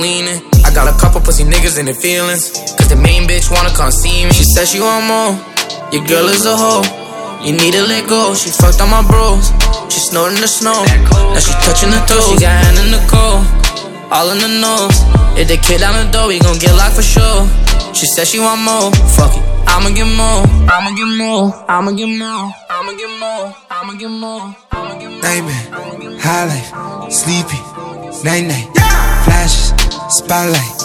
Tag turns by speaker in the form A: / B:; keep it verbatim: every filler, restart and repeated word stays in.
A: leaning. I got a couple pussy niggas in their feelings, cause the main bitch wanna come see me. She said she want more, your girl is a hoe, you need to let go. She fucked on my bros, she snorting the snow, now she touching the toes. She got hand in the cold, all in the nose. If the kid down the door, we gon' get locked for sure. She said she want more, fuck it, I'ma get more, I'ma get more, I'ma get more, I'ma get more, I'ma get more, I'ma get more.
B: Nightmare, high life, sleepy, night night, flashes, spotlight.